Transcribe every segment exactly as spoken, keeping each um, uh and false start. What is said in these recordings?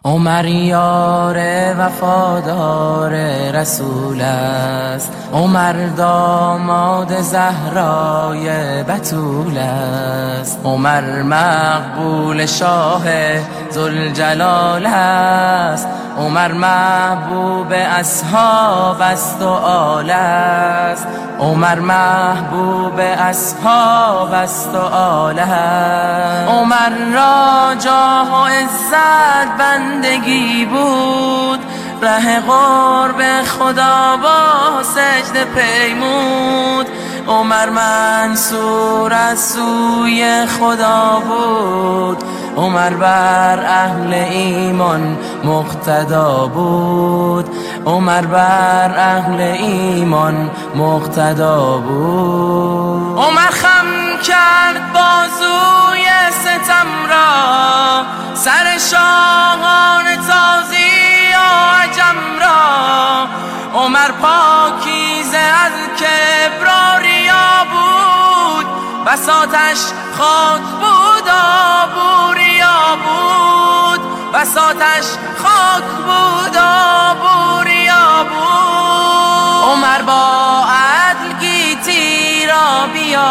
عمر یار وفادار رسول است، عمر داماد زهرای بتول است، عمر مقبول شاه ذوالجلال است، عمر محبوب اصحاب است و آل است، عمر محبوب اصحاب است و آل است. عمر را جاه و عزت بندگی بود، ره قرب خدا با سجده پیمود. عمر منصور از سوی خدا بود، عمر بر اهل ایمان مقتدا بود، عمر بر اهل ایمان مقتدا بود. عمر خم کرد بازوی ستم را، سر شاهان تازی و عجم را. عمر پاکیزه از کبر و ریا بود، بساطش خاک بود آب و ریا بود، بساطش خاک بود آب و ریا بود. عمر با عدل گیتی را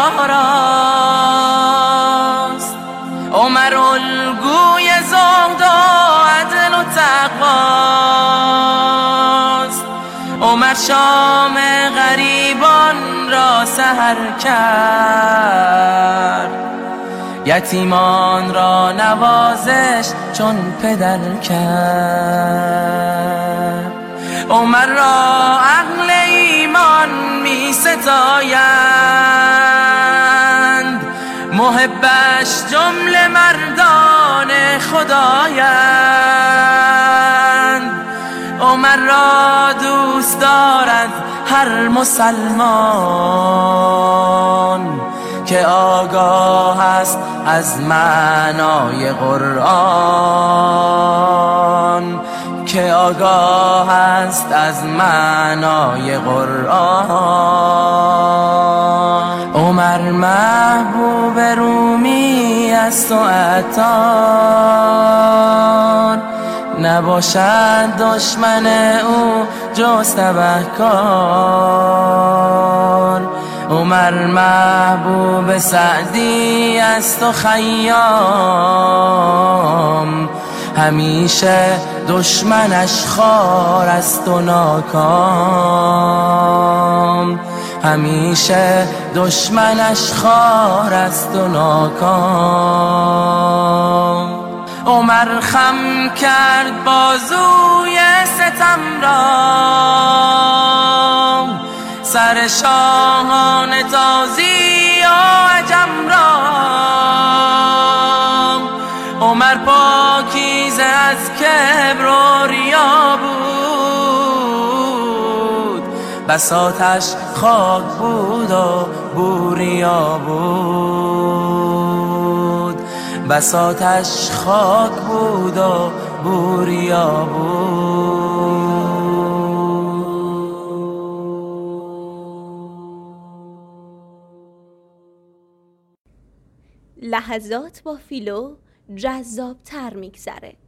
بیاراست، عمر الگوی زهد و عدل و تقواست. عمر شام غریبان را سحر کرد، یتیمان را نوازش چون پدر کرد. عمر را اهل ایمان می ستایند، محبش جمله مردان خدایند. عمر را دوست دارد هر مسلمان که آگاه است از معنای قرآن، که آگاه است از معنای قرآن. عمر محبوب رومی است و عطار، نباشد دشمن او جز تبهکار. عمر محبوب سعدی است و خیام، همیشه دشمنش خوار است و ناکام، همیشه دشمنش خوار است و ناکام. عمر خم کرد بازوی ستم را، سر شاهان تازی و عجم را. عمر پاکیزه از کبر و ریا بود، بساطش خاک بود و بوریا بود، بساطش خاک بود و بوریا بود. لحظات با فیلو جذاب تر میگذره.